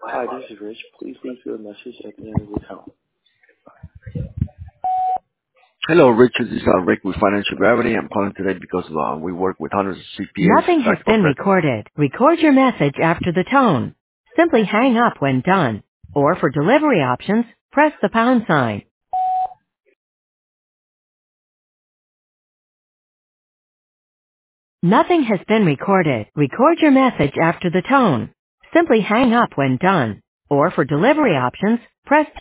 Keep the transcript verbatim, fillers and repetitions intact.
Hi, this is Rich. Please leave your message at the end of the tone. Hello, Richard. This is uh, Rick with Financial Gravity. I'm calling today because uh, we work with hundreds of C P As Nothing has back from been Red. recorded. Record your message after the tone. Simply hang up when done. Or for delivery options, press the pound sign. Nothing has been recorded. Record your message after the tone. Simply hang up when done. Or for delivery options, press